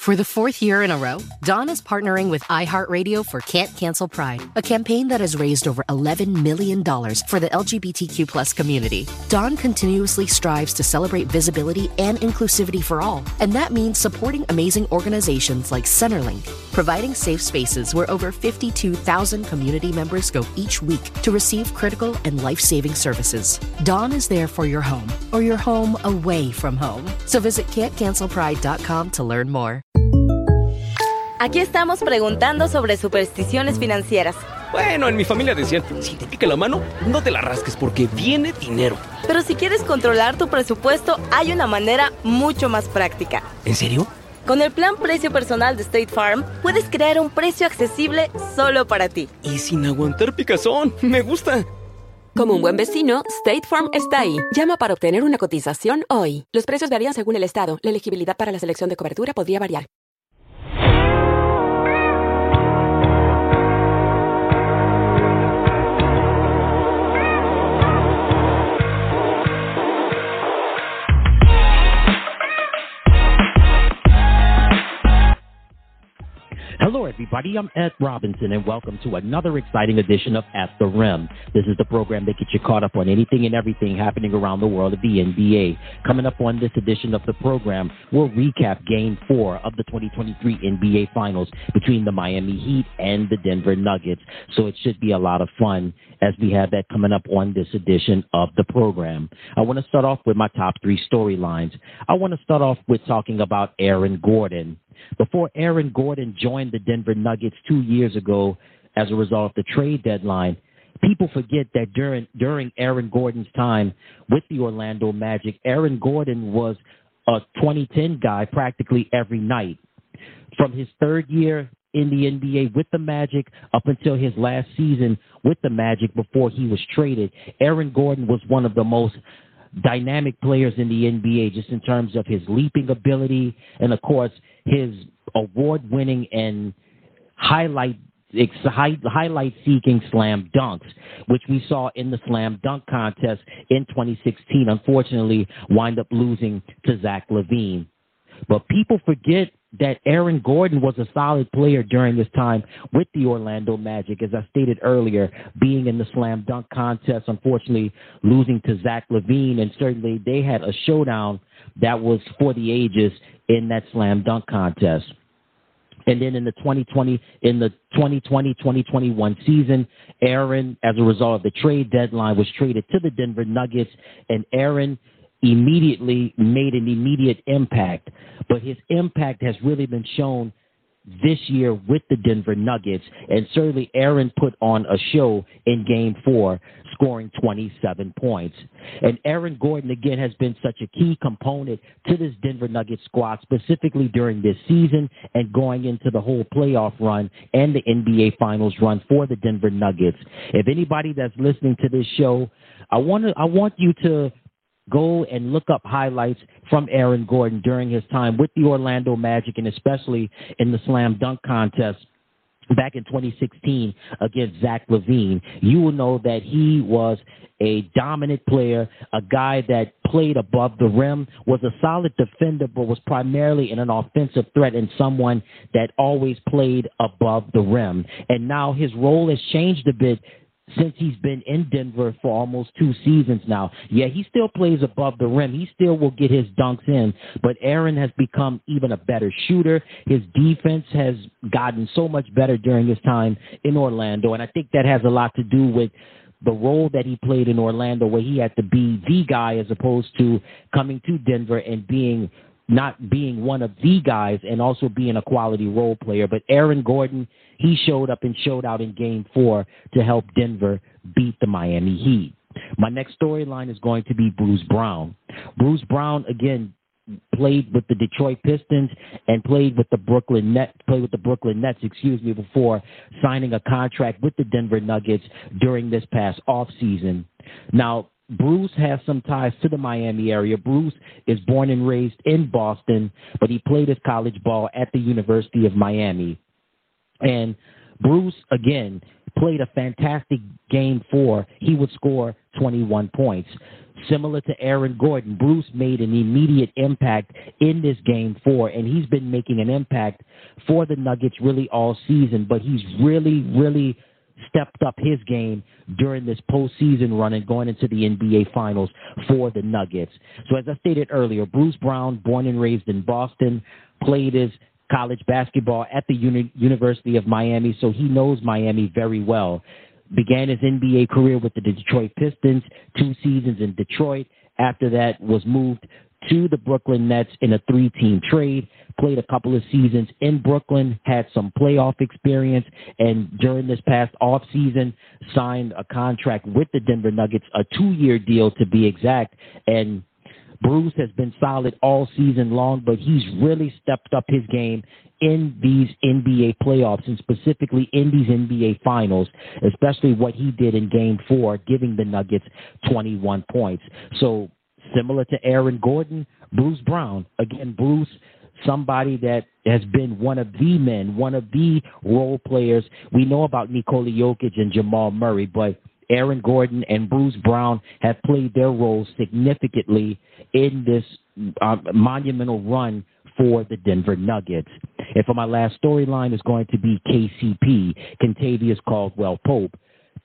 For the fourth year in a row, Dawn is partnering with iHeartRadio for Can't Cancel Pride, a campaign that has raised over $11 million for the LGBTQ plus community. Dawn continuously strives to celebrate visibility and inclusivity for all, and that means supporting amazing organizations like Centerlink, providing safe spaces where over 52,000 community members go each week to receive critical and life-saving services. Dawn is there for your home, or your home away from home. So visit can'tcancelpride.com to learn more. Aquí estamos preguntando sobre supersticiones financieras. Bueno, en mi familia decían, si te pica la mano, no te la rasques porque viene dinero. Pero si quieres controlar tu presupuesto, hay una manera mucho más práctica. ¿En serio? Con el plan Precio Personal de State Farm, puedes crear un precio accesible solo para ti. Y sin aguantar picazón, me gusta. Como un buen vecino, State Farm está ahí. Llama para obtener una cotización hoy. Los precios varían según el estado. La elegibilidad para la selección de cobertura podría variar. Hello, everybody. I'm Ed Robinson, and welcome to another exciting edition of At the Rim. This is the program that gets you caught up on anything and everything happening around the world of the NBA. Coming up on this edition of the program, we'll recap Game 4 of the 2023 NBA Finals between the Miami Heat and the Denver Nuggets. So it should be a lot of fun as we have that coming up on this edition of the program. I want to start off with my top three storylines. I want to start off with talking about Aaron Gordon. Before Aaron Gordon joined the Denver Nuggets 2 years ago as a result of the trade deadline, people forget that during Aaron Gordon's time with the Orlando Magic, Aaron Gordon was a 2010 guy practically every night. From his third year in the NBA with the Magic up until his last season with the Magic before he was traded, Aaron Gordon was one of the most dynamic players in the NBA just in terms of his leaping ability and, of course, his award-winning and highlight-seeking slam dunks, which we saw in the slam dunk contest in 2016, unfortunately wind up losing to Zach LaVine. But people forget that Aaron Gordon was a solid player during his time with the Orlando Magic, as I stated earlier, being in the slam dunk contest, unfortunately losing to Zach LaVine, and certainly they had a showdown that was for the ages in that slam dunk contest. And then in the 2020-2021 season, Aaron, as a result of the trade deadline, was traded to the Denver Nuggets, and Aaron immediately made an immediate impact. But his impact has really been shown this year with the Denver Nuggets, and certainly Aaron put on a show in Game 4, scoring 27 points. And Aaron Gordon, again, has been such a key component to this Denver Nuggets squad, specifically during this season and going into the whole playoff run and the NBA Finals run for the Denver Nuggets. If anybody that's listening to this show, I want you to go and look up highlights from Aaron Gordon during his time with the Orlando Magic, and especially in the slam dunk contest back in 2016 against Zach LaVine. You will know that he was a dominant player, a guy that played above the rim, was a solid defender, but was primarily in an offensive threat and someone that always played above the rim. And now his role has changed a bit since he's been in Denver for almost 2 seasons now. Yeah, he still plays above the rim. He still will get his dunks in, but Aaron has become even a better shooter. His defense has gotten so much better during his time in Orlando, and I think that has a lot to do with the role that he played in Orlando, where he had to be the guy as opposed to coming to Denver and not being one of the guys and also being a quality role player. But Aaron Gordon, he showed up and showed out in Game 4 to help Denver beat the Miami Heat. My next storyline is going to be Bruce Brown. Bruce Brown, again, played with the Detroit Pistons and played with the Brooklyn Nets, before signing a contract with the Denver Nuggets during this past offseason. Now, Bruce has some ties to the Miami area. Bruce is born and raised in Boston, but he played his college ball at the University of Miami. And Bruce, again, played a fantastic Game 4, he would score 21 points. Similar to Aaron Gordon, Bruce made an immediate impact in this Game 4, and he's been making an impact for the Nuggets really all season, but he's really stepped up his game during this postseason run and going into the NBA Finals for the Nuggets. So as I stated earlier, Bruce Brown, born and raised in Boston, played his college basketball at the University of Miami, so he knows Miami very well. Began his NBA career with the Detroit Pistons, 2 seasons in Detroit. After that, was moved to the Brooklyn Nets in a 3-team trade, played a couple of seasons in Brooklyn, had some playoff experience, and during this past offseason, signed a contract with the Denver Nuggets, a 2-year deal to be exact, and Bruce has been solid all season long, but he's really stepped up his game in these NBA playoffs and specifically in these NBA Finals, especially what he did in Game 4, giving the Nuggets 21 points. So similar to Aaron Gordon, Bruce Brown, again, Bruce, somebody that has been one of the men, one of the role players. We know about Nikola Jokic and Jamal Murray, but Aaron Gordon and Bruce Brown have played their roles significantly in this monumental run for the Denver Nuggets. And for my last storyline is going to be KCP, Kentavious Caldwell-Pope.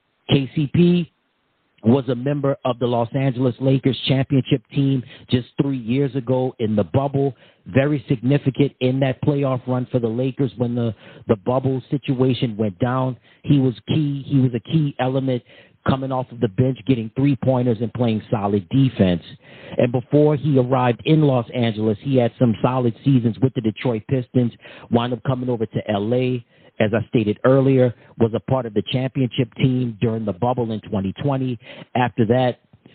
KCP was a member of the Los Angeles Lakers championship team just 3 years ago in the bubble. Very significant in that playoff run for the Lakers when the bubble situation went down. He was key. He was a key element coming off of the bench, getting 3-pointers and playing solid defense. And before he arrived in Los Angeles, he had some solid seasons with the Detroit Pistons, wound up coming over to L.A., as I stated earlier, was a part of the championship team during the bubble in 2020. After that,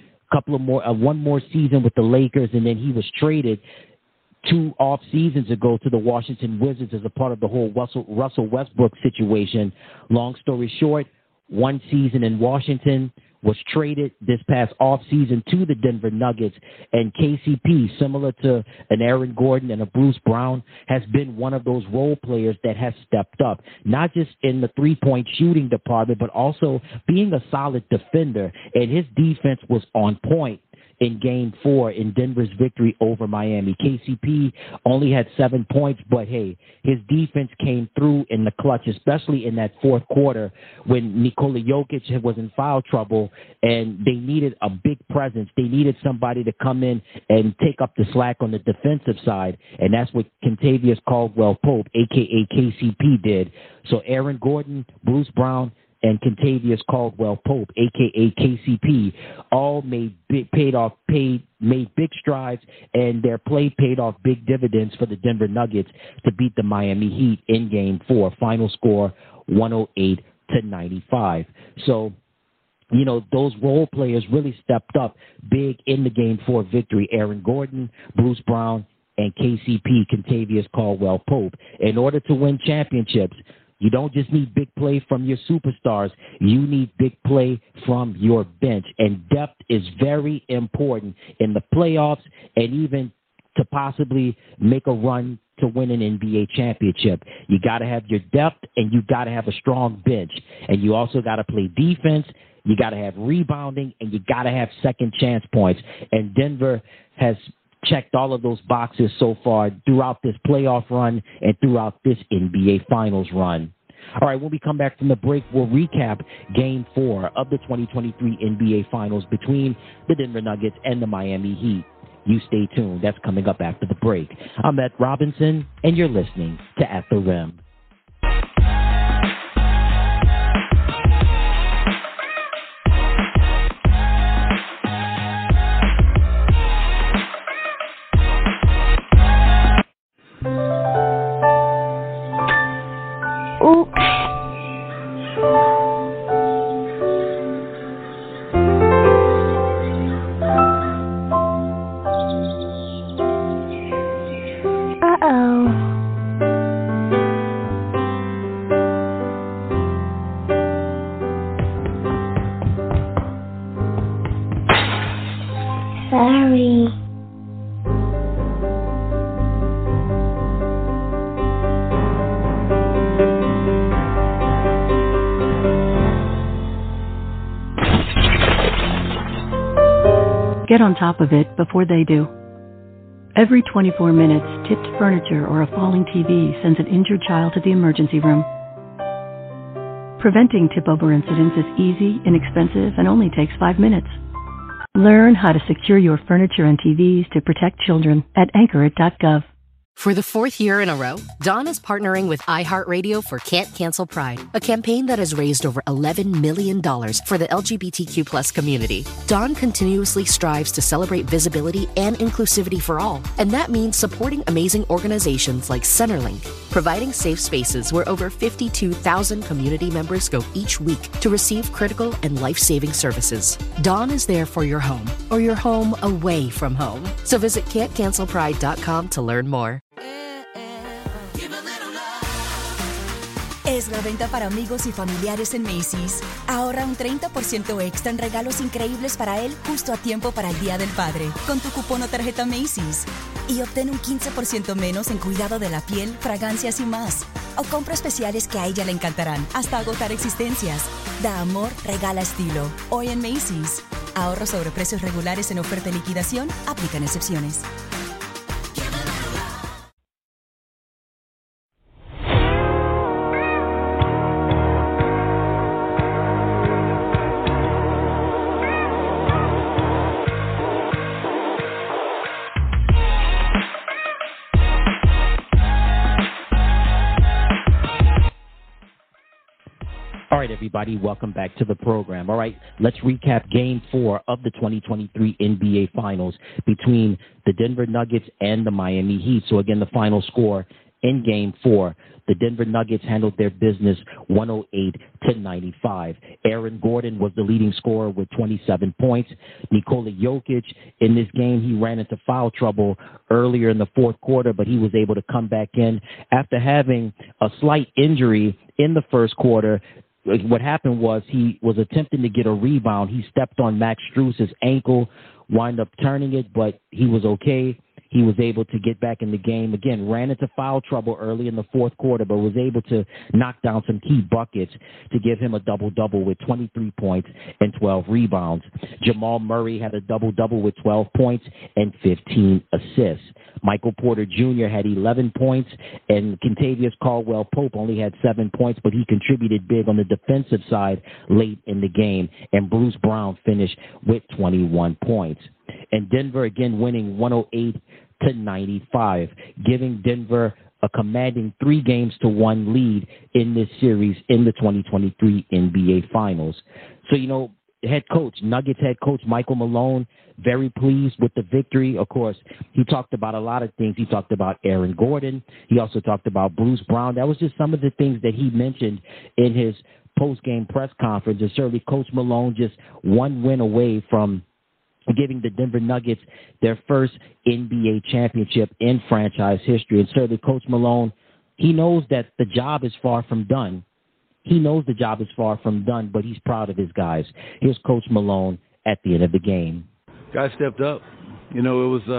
one more season with the Lakers, and then he was traded 2 off seasons ago to the Washington Wizards as a part of the whole Russell Westbrook situation. Long story short, 1 season in Washington, was traded this past offseason to the Denver Nuggets, and KCP, similar to an Aaron Gordon and a Bruce Brown, has been one of those role players that has stepped up, not just in the 3-point shooting department, but also being a solid defender, and his defense was on point in Game 4 in Denver's victory over Miami. KCP only had 7 points, but hey, his defense came through in the clutch, especially in that fourth quarter when Nikola Jokic was in foul trouble and they needed a big presence. They needed somebody to come in and take up the slack on the defensive side, and that's what Kentavious Caldwell-Pope, a.k.a. KCP, did. So Aaron Gordon, Bruce Brown, and Kentavious Caldwell-Pope, a.k.a. KCP, all made big strides, and their play paid off big dividends for the Denver Nuggets to beat the Miami Heat in Game 4. Final score 108-95. So, you know, those role players really stepped up big in the Game 4 victory. Aaron Gordon, Bruce Brown, and KCP, Kentavious Caldwell-Pope. In order to win championships, you don't just need big play from your superstars. You need big play from your bench. And depth is very important in the playoffs and even to possibly make a run to win an NBA championship. You got to have your depth and you got to have a strong bench. And you also got to play defense. You got to have rebounding and you got to have second chance points. And Denver has checked all of those boxes so far throughout this playoff run and throughout this NBA Finals run. All right, when we come back from the break, we'll recap Game 4 of the 2023 NBA Finals between the Denver Nuggets and the Miami Heat. You stay tuned. That's coming up after the break. I'm Matt Robinson, and you're listening to At the Rim. Get on top of it before they do. Every 24 minutes, tipped furniture or a falling TV sends an injured child to the emergency room. Preventing tip-over incidents is easy, inexpensive, and only takes 5 minutes. Learn how to secure your furniture and TVs to protect children at anchorit.gov. For the fourth year in a row, Dawn is partnering with iHeartRadio for Can't Cancel Pride, a campaign that has raised over $11 million for the LGBTQ+ community. Dawn continuously strives to celebrate visibility and inclusivity for all, and that means supporting amazing organizations like Centerlink, providing safe spaces where over 52,000 community members go each week to receive critical and life-saving services. Dawn is there for your home, or your home away from home. So visit can'tcancelpride.com to learn more. Es la venta para amigos y familiares en Macy's. Ahorra un 30% extra en regalos increíbles para él justo a tiempo para el Día del Padre con tu cupón o tarjeta Macy's. Y obtén un 15% menos en cuidado de la piel, fragancias y más. O compra especiales que a ella le encantarán hasta agotar existencias. Da amor, regala estilo. Hoy en Macy's. Ahorro sobre precios regulares en oferta y liquidación. Aplican excepciones. All right, everybody, welcome back to the program. All right, let's recap Game 4 of the 2023 NBA Finals between the Denver Nuggets and the Miami Heat. So, again, the final score in Game 4, the Denver Nuggets handled their business 108-95. Aaron Gordon was the leading scorer with 27 points. Nikola Jokic, in this game, he ran into foul trouble earlier in the fourth quarter, but he was able to come back in after having a slight injury in the first quarter. What happened was he was attempting to get a rebound. He stepped on Max Strus's ankle, wound up turning it, but he was okay. He was able to get back in the game. Again, ran into foul trouble early in the fourth quarter, but was able to knock down some key buckets to give him a double-double with 23 points and 12 rebounds. Jamal Murray had a double-double with 12 points and 15 assists. Michael Porter Jr. had 11 points, and Kentavious Caldwell-Pope only had 7 points, but he contributed big on the defensive side late in the game, and Bruce Brown finished with 21 points. And Denver, again, winning 108-95, giving Denver a commanding 3-1 lead in this series in the 2023 NBA Finals. So, you know, Nuggets head coach Michael Malone, very pleased with the victory. Of course, he talked about a lot of things. He talked about Aaron Gordon. He also talked about Bruce Brown. That was just some of the things that he mentioned in his post-game press conference. And certainly Coach Malone just one win away from giving the Denver Nuggets their first NBA championship in franchise history. And certainly Coach Malone, he knows that the job is far from done. He knows the job is far from done, but he's proud of his guys. Here's Coach Malone at the end of the game. Guys stepped up. You know, it was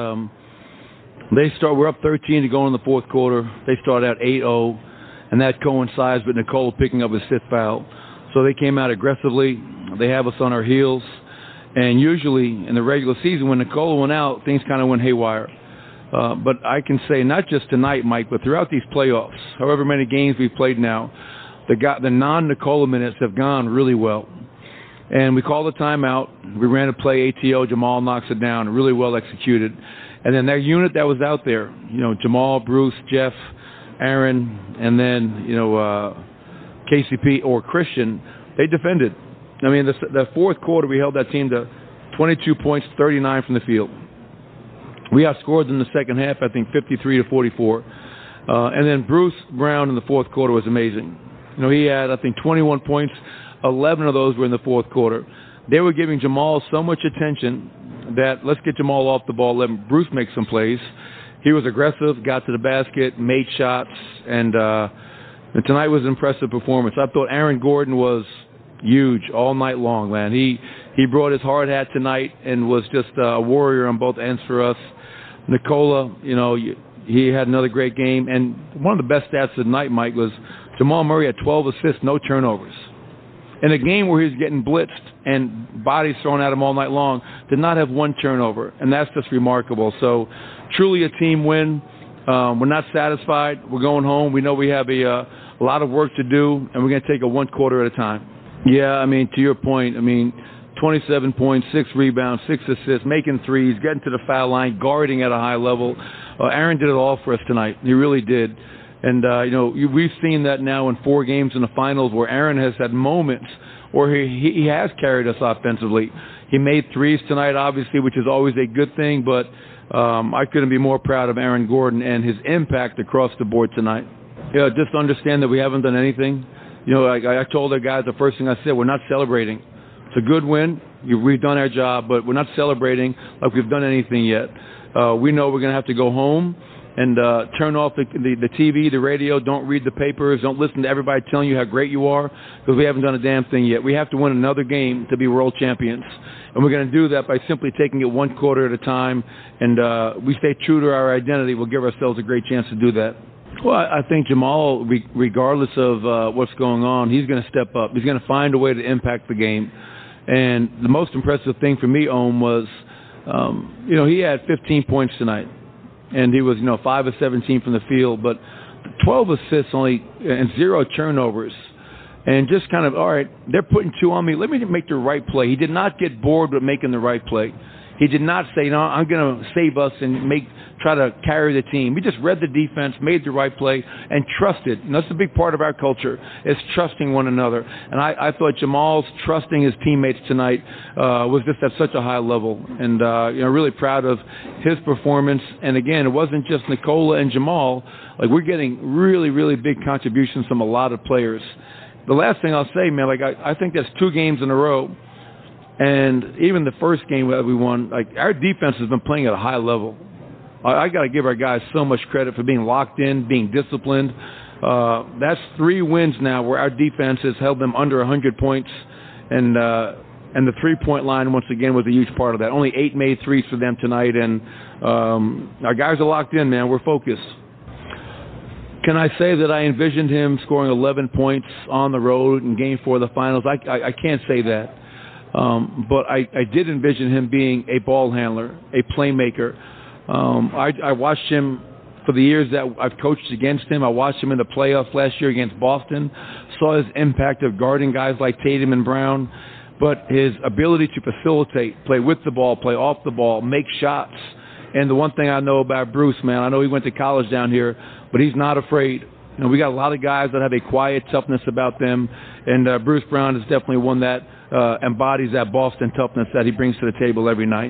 we're up 13 to go in the fourth quarter. They started out 8-0, and that coincides with Nikola picking up his fifth foul. So they came out aggressively. They have us on our heels. And usually in the regular season, when Nikola went out, things kind of went haywire. But I can say not just tonight, Mike, but throughout these playoffs, however many games we've played now, the non-Nikola minutes have gone really well. And we called a timeout. We ran a play, ATO. Jamal knocks it down, really well executed. And then that unit that was out there, you know, Jamal, Bruce, Jeff, Aaron, and then, you know, KCP or Christian, they defended. I mean, the fourth quarter, we held that team to 22 points, 39 from the field. We outscored them in the second half, I think, 53-44. And then Bruce Brown in the fourth quarter was amazing. You know, he had, I think, 21 points. 11 of those were in the fourth quarter. They were giving Jamal so much attention that let's get Jamal off the ball, let Bruce make some plays. He was aggressive, got to the basket, made shots, and tonight was an impressive performance. I thought Aaron Gordon was huge all night long, man. He brought his hard hat tonight and was just a warrior on both ends for us. Nikola, you know, he had another great game. And one of the best stats of the night, Mike, was Jamal Murray had 12 assists, no turnovers. in a game where he's getting blitzed and bodies thrown at him all night long, did not have one turnover, and that's just remarkable. So truly a team win. We're not satisfied. We're going home. We know we have a lot of work to do, and we're going to take it one quarter at a time. Yeah, I mean, to your point, 27 points, 6 rebounds, 6 assists, making threes, getting to the foul line, guarding at a high level. Aaron did it all for us tonight. He really did. And, we've seen that now in 4 games in the finals where Aaron has had moments where he has carried us offensively. He made threes tonight, obviously, which is always a good thing, but I couldn't be more proud of Aaron Gordon and his impact across the board tonight. Yeah, just understand that we haven't done anything. I told our guys the first thing I said, we're not celebrating. It's a good win. We've done our job, but we're not celebrating like we've done anything yet. We know we're going to have to go home and turn off the TV, the radio. Don't read the papers. Don't listen to everybody telling you how great you are, because we haven't done a damn thing yet. We have to win another game to be world champions. And we're going to do that by simply taking it one quarter at a time. And we stay true to our identity. We'll give ourselves a great chance to do that. Well, I think Jamal, regardless of what's going on, he's going to step up. He's going to find a way to impact the game. And the most impressive thing for me, Ohm, was, he had 15 points tonight. And he was, 5 of 17 from the field, but 12 assists only and 0 turnovers. And just kind of, all right, they're putting 2 on me. Let me make the right play. He did not get bored with making the right play. He did not say, no, I'm going to save us and try to carry the team. We just read the defense, made the right play, and trusted. And that's a big part of our culture, is trusting one another. And I thought Jamal's trusting his teammates tonight was just at such a high level. And, really proud of his performance. And, again, it wasn't just Nikola and Jamal. Like, we're getting really, really big contributions from a lot of players. The last thing I'll say, man, I think that's 2 games in a row. And even the first game that we won, our defense has been playing at a high level. I got to give our guys so much credit for being locked in, being disciplined. That's 3 wins now where our defense has held them under 100 points. And the 3-point line, once again, was a huge part of that. Only 8 made threes for them tonight. And our guys are locked in, man. We're focused. Can I say that I envisioned him scoring 11 points on the road in Game 4 of the finals? I can't say that. But I did envision him being a ball handler, a playmaker. I watched him for the years that I've coached against him. I watched him in the playoffs last year against Boston, saw his impact of guarding guys like Tatum and Brown, but his ability to facilitate, play with the ball, play off the ball, make shots. And the one thing I know about Bruce, man, I know he went to college down here, but he's not afraid. We got a lot of guys that have a quiet toughness about them, and Bruce Brown is definitely one that embodies that Boston toughness that he brings to the table every night.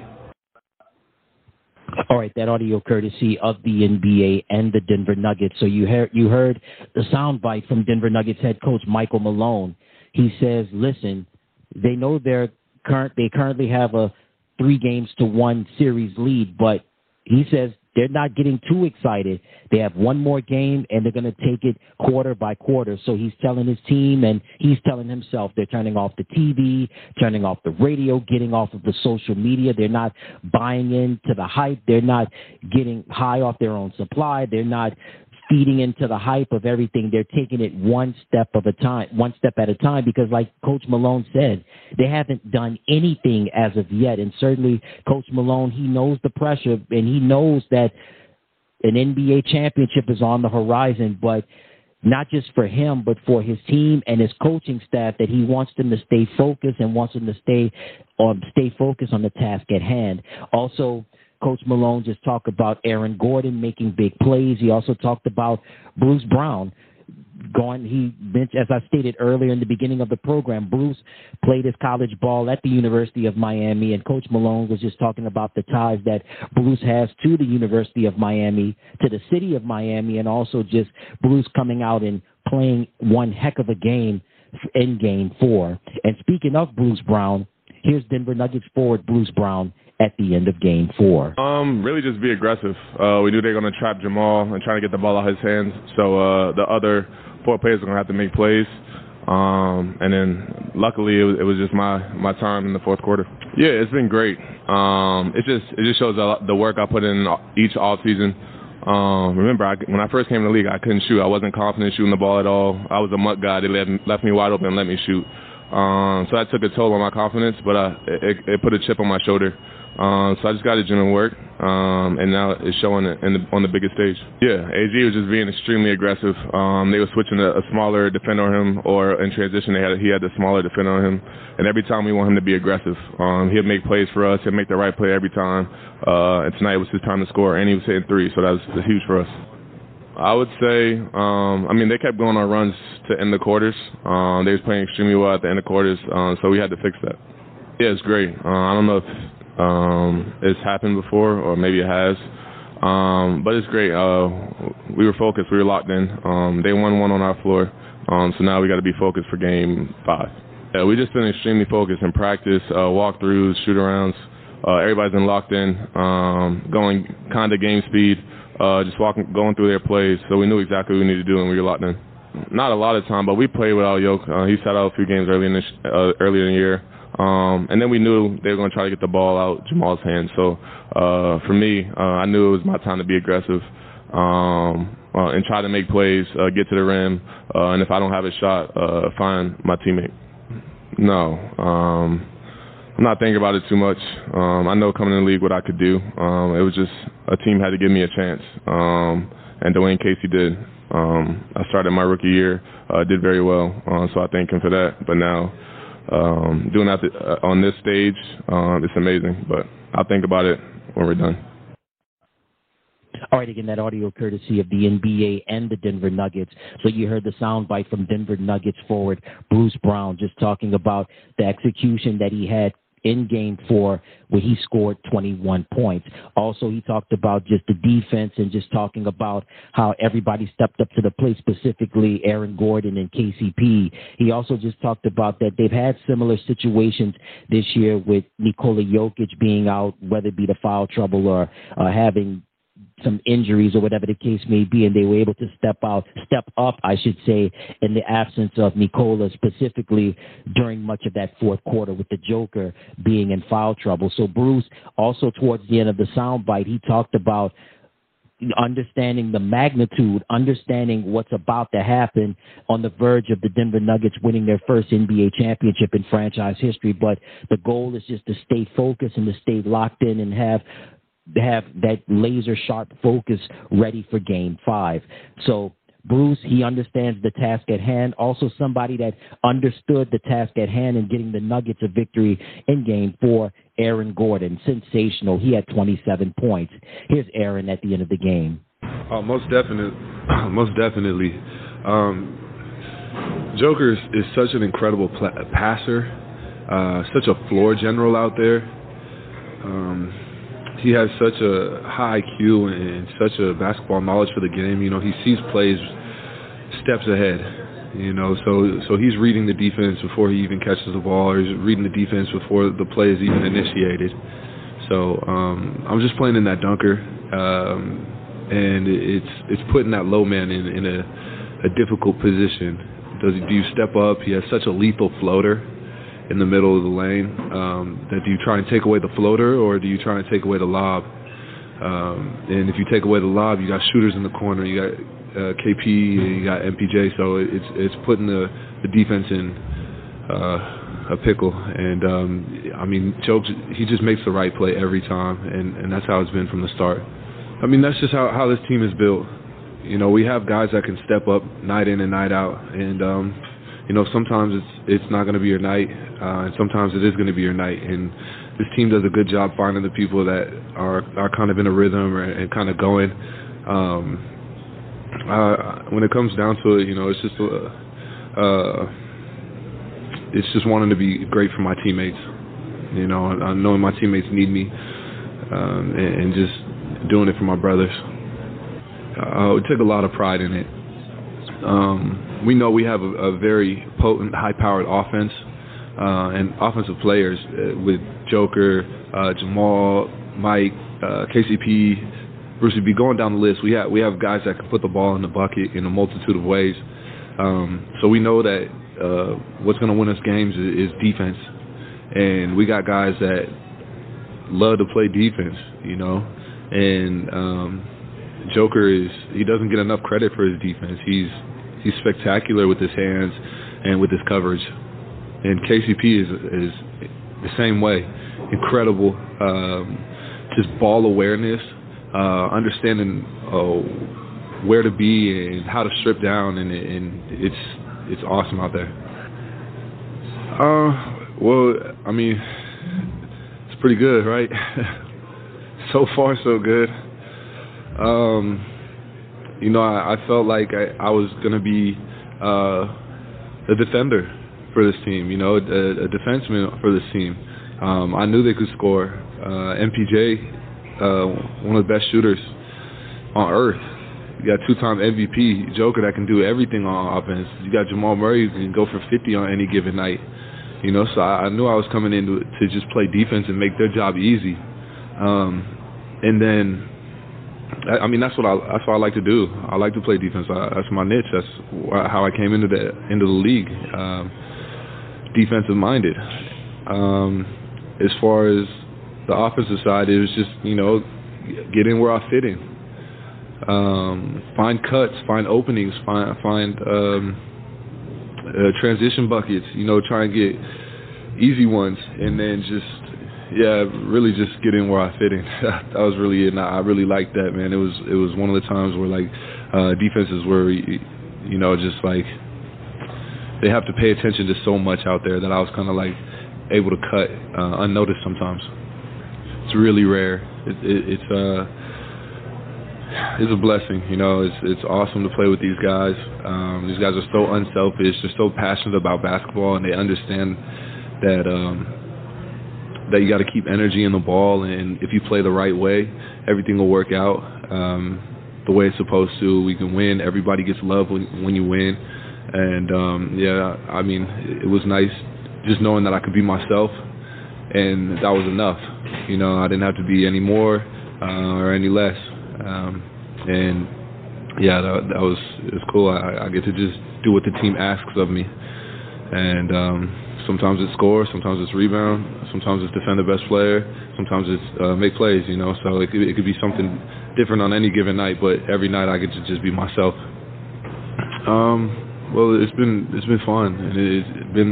All right, that audio courtesy of the NBA and the Denver Nuggets. So you heard the soundbite from Denver Nuggets head coach Michael Malone. He says, listen, they know they currently have a 3-1 series lead, but he says they're not getting too excited. They have one more game, and they're going to take it quarter by quarter. So he's telling his team, and he's telling himself, they're turning off the TV, turning off the radio, getting off of the social media. They're not buying into the hype. They're not getting high off their own supply. They're not feeding into the hype of everything. They're taking it one step at a time, because like Coach Malone said, they haven't done anything as of yet. And certainly Coach Malone, he knows the pressure, and he knows that an NBA championship is on the horizon, but not just for him, but for his team and his coaching staff, that he wants them to stay focused and wants them to stay focused on the task at hand. Also, Coach Malone just talked about Aaron Gordon making big plays. He also talked about Bruce Brown. As I stated earlier in the beginning of the program, Bruce played his college ball at the University of Miami, and Coach Malone was just talking about the ties that Bruce has to the University of Miami, to the city of Miami, and also just Bruce coming out and playing one heck of a game in Game 4. And speaking of Bruce Brown, here's Denver Nuggets forward Bruce Brown at the end of Game 4. Really just be aggressive. We knew they were going to trap Jamal and trying to get the ball out of his hands. So the other 4 players are going to have to make plays. And then luckily it was just my time in the fourth quarter. Yeah, it's been great. It just shows the work I put in each off season. Remember, when I first came in the league, I couldn't shoot. I wasn't confident shooting the ball at all. I was a muck guy. They left me wide open and let me shoot. So that took a toll on my confidence, but it put a chip on my shoulder. So I just got to gym and work, and now it's showing on the biggest stage. Yeah, AG was just being extremely aggressive. They were switching a smaller defender on him, or in transition he had the smaller defender on him. And every time we want him to be aggressive, he'd make plays for us. He'd make the right play every time. And tonight was his time to score, and he was hitting three, so that was huge for us. I would say, they kept going on runs to end the quarters. They was playing extremely well at the end of quarters, so we had to fix that. Yeah, it's great. I don't know if it's happened before, or maybe it has, but it's great. We were focused. We were locked in. They won one on our floor, so now we got to be focused for Game 5. Yeah, we just been extremely focused in practice, walkthroughs, shoot-arounds. Everybody's been locked in, going kind of game speed, just going through their plays. So we knew exactly what we needed to do, and we were locked in. Not a lot of time, but we played without Yoke. He sat out a few games earlier in the year. And then we knew they were going to try to get the ball out Jamal's hands. So for me, I knew it was my time to be aggressive and try to make plays, get to the rim, and if I don't have a shot, find my teammate. No, I'm not thinking about it too much. I know coming in the league what I could do. It was just a team had to give me a chance, and Dwayne Casey did. I started my rookie year, did very well, so I thank him for that. But now, doing that on this stage, it's amazing. But I'll think about it when we're done. All right, again, that audio courtesy of the NBA and the Denver Nuggets. So you heard the soundbite from Denver Nuggets forward Bruce Brown just talking about the execution that he had in Game 4 where he scored 21 points. Also, he talked about just the defense and just talking about how everybody stepped up to the plate, specifically Aaron Gordon and KCP. He also just talked about that they've had similar situations this year with Nikola Jokic being out, whether it be the foul trouble or having some injuries or whatever the case may be, and they were able to step up, I should say, in the absence of Nikola, specifically during much of that fourth quarter with the Joker being in foul trouble. So Bruce, also towards the end of the soundbite, he talked about understanding the magnitude, understanding what's about to happen on the verge of the Denver Nuggets winning their first NBA championship in franchise history. But the goal is just to stay focused and to stay locked in and have that laser sharp focus ready for Game 5. So Bruce, he understands the task at hand. Also somebody that understood the task at hand in getting the Nuggets a victory in Game 4, Aaron Gordon. Sensational. He had 27 points. Here's Aaron at the end of the game. Most definitely. Joker is such an incredible passer, such a floor general out there. He has such a high IQ and such a basketball knowledge for the game. You know, he sees plays steps ahead. You know, so he's reading the defense before he even catches the ball, or he's reading the defense before the play is even initiated. So I'm just playing in that dunker, and it's putting that low man in a difficult position. Do you step up? He has such a lethal floater in the middle of the lane, that do you try and take away the floater, or do you try and take away the lob? And if you take away the lob, you got shooters in the corner, you got KP, you got MPJ, so it's putting the defense in a pickle. And Jokes, he just makes the right play every time, and that's how it's been from the start. I mean, that's just how this team is built. You know, we have guys that can step up night in and night out, and you know, sometimes it's not going to be your night, and sometimes it is going to be your night. And this team does a good job finding the people that are kind of in a rhythm and kind of going. When it comes down to it, you know, it's just wanting to be great for my teammates. You know, knowing my teammates need me, and just doing it for my brothers. We take a lot of pride in it. We know we have a very potent, high-powered offense and offensive players with Joker, Jamal, Mike, KCP, Bruce. Be going down the list. We have guys that can put the ball in the bucket in a multitude of ways. So we know that what's going to win us games is defense, and we got guys that love to play defense. You know, and Joker he doesn't get enough credit for his defense. He's spectacular with his hands and with his coverage. And KCP is the same way. Incredible, just ball awareness, understanding where to be and how to strip down, and it's awesome out there. Well, I mean, it's pretty good, right? So far, so good. You know, I felt like I was going to be a defender for this team, you know, a defenseman for this team. I knew they could score. MPJ, one of the best shooters on earth. You got two-time MVP Joker that can do everything on offense. You got Jamal Murray who can go for 50 on any given night. You know, so I knew I was coming in to just play defense and make their job easy. And then, I mean, that's what I like to do. I like to play defense. That's my niche. That's how I came into the league, defensive minded. As far as the offensive side, it was just, you know, get in where I fit in, find cuts, find openings, find transition buckets. You know, try and get easy ones, and then really just get in where I fit in. That was really it. And I really liked that, man. It was one of the times where like defenses were, you know, just like they have to pay attention to so much out there that I was kind of like able to cut unnoticed sometimes. It's really rare. It's a blessing, you know. It's awesome to play with these guys. These guys are so unselfish. They're so passionate about basketball, and they understand that you got to keep energy in the ball, and if you play the right way, everything will work out the way it's supposed to. We can win. Everybody gets love when you win, and I mean, it was nice just knowing that I could be myself, and that was enough. You know, I didn't have to be any more or any less. And yeah, it was cool. I get to just do what the team asks of me, and sometimes it's score, sometimes it's rebound, sometimes it's defend the best player, sometimes it's make plays. You know, so it could be something different on any given night, but every night I get to just be myself. Well, it's been fun, and it's been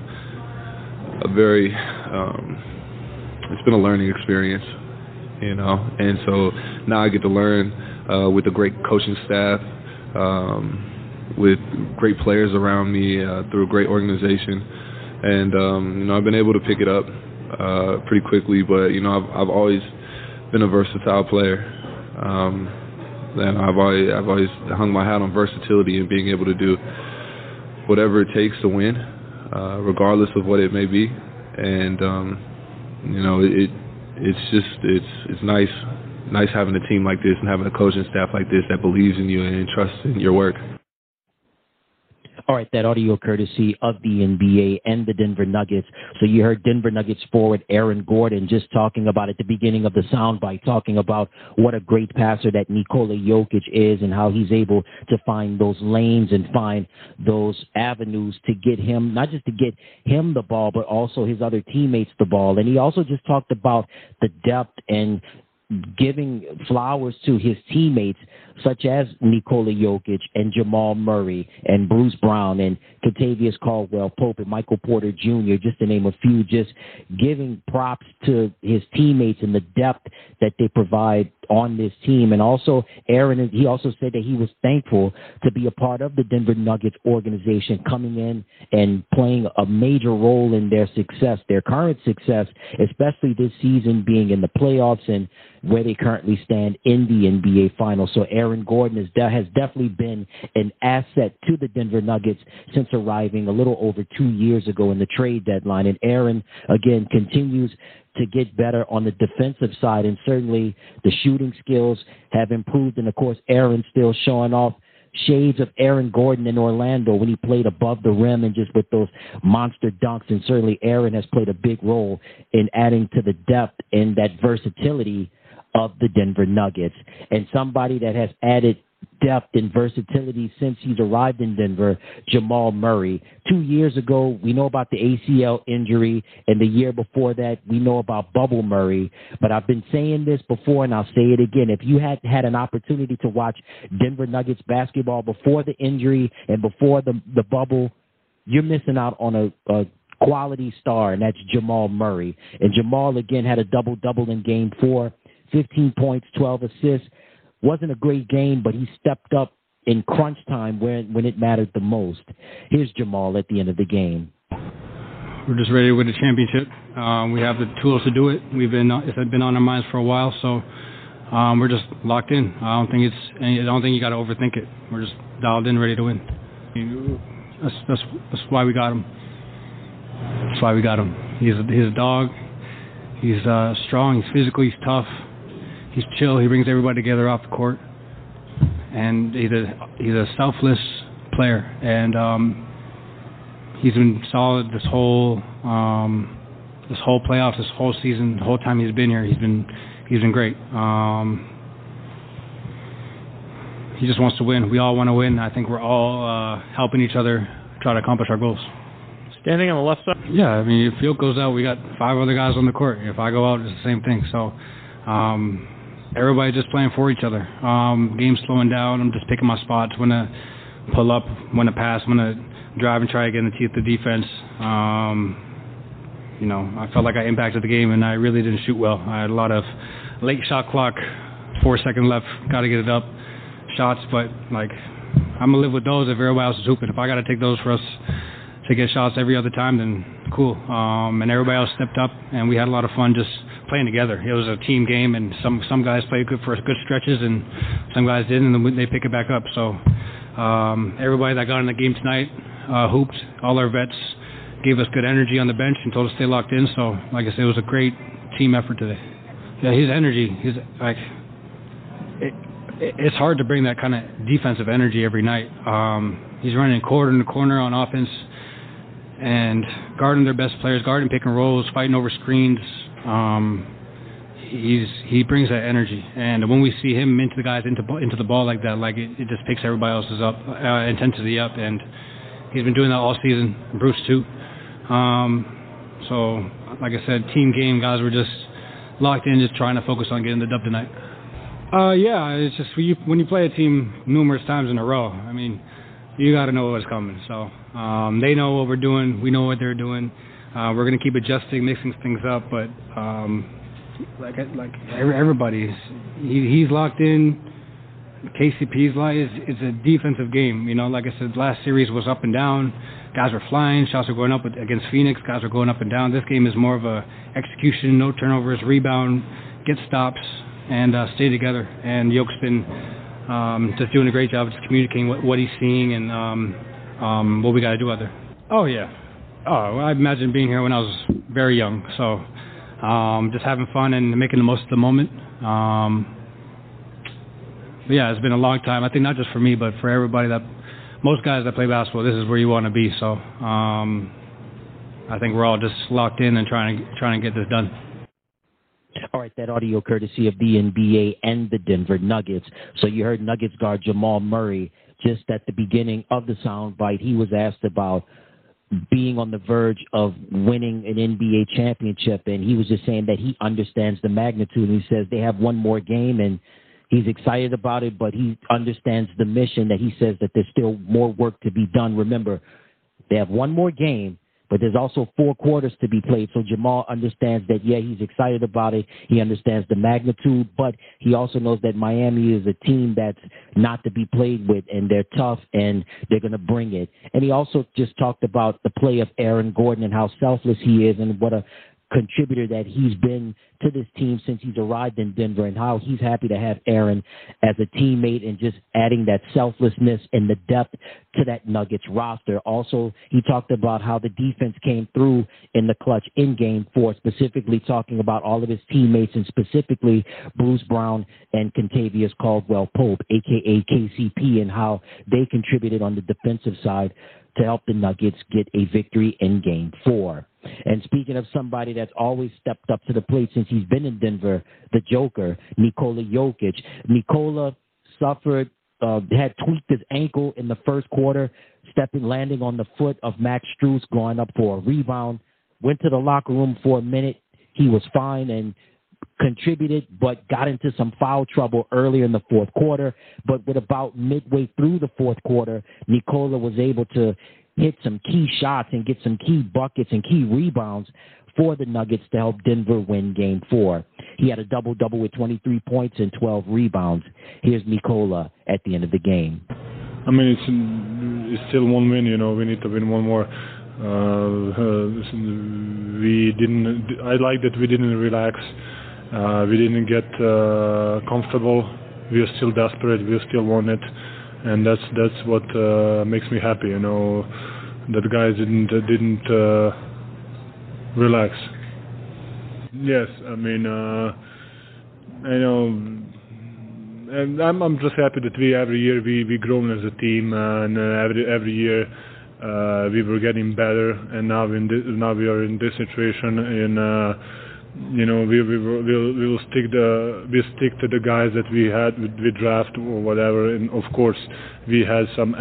a very it's been a learning experience, you know, and so now I get to learn with a great coaching staff, with great players around me, through a great organization, and you know, I've been able to pick it up pretty quickly. But you know, I've always been a versatile player, and I've always hung my hat on versatility and being able to do whatever it takes to win, regardless of what it may be. And you know, it's nice having a team like this and having a coaching staff like this that believes in you and trusts in your work. All right, that audio courtesy of the NBA and the Denver Nuggets. So you heard Denver Nuggets forward Aaron Gordon just talking about at the beginning of the soundbite, talking about what a great passer that Nikola Jokic is and how he's able to find those lanes and find those avenues to get him, not just to get him the ball, but also his other teammates the ball. And he also just talked about the depth and giving flowers to his teammates, such as Nikola Jokic and Jamal Murray and Bruce Brown and Kentavious Caldwell-Pope and Michael Porter Jr., just to name a few, just giving props to his teammates and the depth that they provide on this team. And also, Aaron, he also said that he was thankful to be a part of the Denver Nuggets organization, coming in and playing a major role in their success, their current success, especially this season being in the playoffs and where they currently stand in the NBA Finals. So Aaron Gordon has definitely been an asset to the Denver Nuggets since arriving a little over 2 years ago in the trade deadline. And Aaron, again, continues to get better on the defensive side, and certainly the shooting skills have improved. And, of course, Aaron still showing off shades of Aaron Gordon in Orlando when he played above the rim and just with those monster dunks. And certainly Aaron has played a big role in adding to the depth and that versatility of the Denver Nuggets. And somebody that has added depth and versatility since he's arrived in Denver, Jamal Murray. 2 years ago, we know about the ACL injury, and the year before that, we know about Bubble Murray. But I've been saying this before, and I'll say it again. If you had an opportunity to watch Denver Nuggets basketball before the injury and before the bubble, you're missing out on a quality star, and that's Jamal Murray. And Jamal, again, had a double-double in Game 4, 15 points, 12 assists. Wasn't a great game, but he stepped up in crunch time when it mattered the most. Here's Jamal at the end of the game. We're just ready to win the championship. We have the tools to do it. It's been on our minds for a while, so we're just locked in. I don't think you got to overthink it. We're just dialed in, ready to win. That's why we got him. That's why we got him. He's a dog. He's strong. He's physical. He's tough. He's chill. He brings everybody together off the court, and he's a selfless player. And he's been solid this whole playoffs, this whole season, the whole time he's been here. He's been great. He just wants to win. We all want to win. I think we're all helping each other try to accomplish our goals. Standing on the left side? Yeah, I mean, if Field goes out, we got 5 other guys on the court. If I go out, it's the same thing. So everybody just playing for each other. Game's slowing down. I'm just picking my spots, when to pull up, when to pass, when to drive and try to get in the teeth of the defense. I felt like I impacted the game, and I really didn't shoot well. I had a lot of late shot clock, 4 seconds left, got to get it up shots, but I'm going to live with those if everybody else is hooping. If I got to take those for us to get shots every other time, then cool. And everybody else stepped up, and we had a lot of fun just playing together. It was a team game, and some guys played good for good stretches, and some guys didn't, and then they pick it back up. So everybody that got in the game tonight hooped. All our vets gave us good energy on the bench and told us to stay locked in. So, like I said, it was a great team effort today. Yeah, his energy, it's hard to bring that kind of defensive energy every night. He's running corner to corner on offense and guarding their best players, guarding pick and rolls, fighting over screens. He brings that energy, and when we see him into the guys into the ball like that, it just picks everybody else's intensity up, and he's been doing that all season. Bruce too. So, like I said, team game, guys were just locked in, just trying to focus on getting the dub tonight. Yeah, it's just when you play a team numerous times in a row, I mean, you got to know what's coming. So they know what we're doing. We know what they're doing. We're going to keep adjusting, mixing things up. But everybody's, he's locked in. KCP's it's a defensive game. Like I said, last series was up and down. Guys were flying. Shots were going up against Phoenix. Guys were going up and down. This game is more of a execution, no turnovers, rebound, get stops, and stay together. And Yoke's been just doing a great job of just communicating what he's seeing and what we got to do out there. Oh, yeah. I imagine being here when I was very young. So just having fun and making the most of the moment. But yeah, it's been a long time. I think not just for me, but for everybody most guys that play basketball, this is where you want to be. So I think we're all just locked in and trying to get this done. All right, that audio courtesy of the NBA and the Denver Nuggets. So you heard Nuggets guard Jamal Murray just at the beginning of the soundbite. He was asked about being on the verge of winning an NBA championship, and he was just saying that he understands the magnitude. And he says they have one more game, and he's excited about it, but he understands the mission, that he says that there's still more work to be done. Remember, they have one more game, but there's also 4 quarters to be played. So Jamal understands that, yeah, he's excited about it. He understands the magnitude, but he also knows that Miami is a team that's not to be played with, and they're tough, and they're going to bring it. And he also just talked about the play of Aaron Gordon and how selfless he is, and what a contributor that he's been to this team since he's arrived in Denver, and how he's happy to have Aaron as a teammate and just adding that selflessness and the depth to that Nuggets roster. Also, he talked about how the defense came through in the clutch in Game 4, specifically talking about all of his teammates, and specifically Bruce Brown and Kentavious Caldwell-Pope, a.k.a. KCP, and how they contributed on the defensive side to help the Nuggets get a victory in Game 4. And speaking of somebody that's always stepped up to the plate since he's been in Denver, the Joker, Nikola Jokic. Nikola suffered, had tweaked his ankle in the first quarter, landing on the foot of Max Strus, going up for a rebound, went to the locker room for a minute. He was fine and contributed, but got into some foul trouble earlier in the fourth quarter. But with about midway through the fourth quarter, Nikola was able to hit some key shots and get some key buckets and key rebounds for the Nuggets to help Denver win Game 4. He had a double-double with 23 points and 12 rebounds. Here's Nikola at the end of the game. I mean, it's still one win, you know. We need to win one more. I like that we didn't relax. We didn't get comfortable. We are still desperate. We still want it. And that's what makes me happy, you know, that the guys didn't relax. Yes, I mean, you know, and I'm just happy that every year we grown as a team, and every year we were getting better, and now we are in this situation, and you know, we'll stick to the guys that we draft or whatever, and of course we had some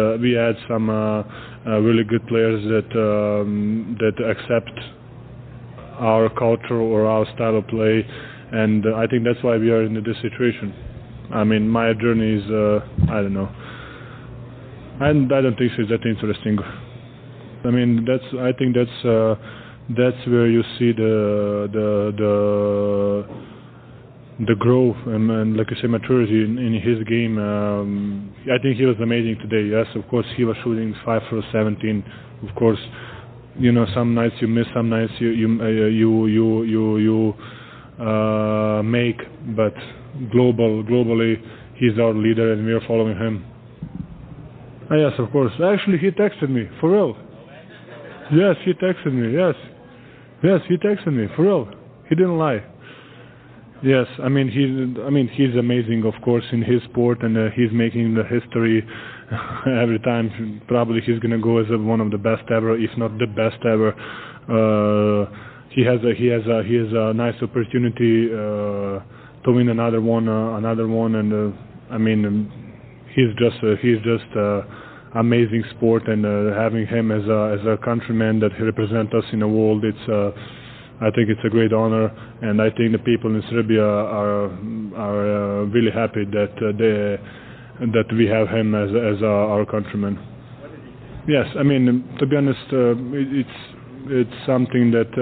really good players that accept our culture or our style of play, and I think that's why we are in this situation. I mean, my journey is I don't know, and I don't think it's that interesting. I mean, I think that's where you see the growth and like I say, maturity in his game. I think he was amazing today. Yes, of course he was shooting 5 for 17. Of course, you know, some nights you miss, some nights you make, but globally he's our leader and we are following him. Yes, of course. Actually, he texted me for real. Yes, he texted me. Yes, he texted me for real. He didn't lie. Yes, I mean he's amazing, of course, in his sport, and he's making the history every time. Probably he's gonna go as one of the best ever, if not the best ever. He has a nice opportunity to win another one, and I mean he's just amazing sport, and having him as a countryman that he represents us in the world, I think it's a great honor, and I think the people in Serbia are really happy that we have him as our countryman. Yes, I mean, to be honest, it's something that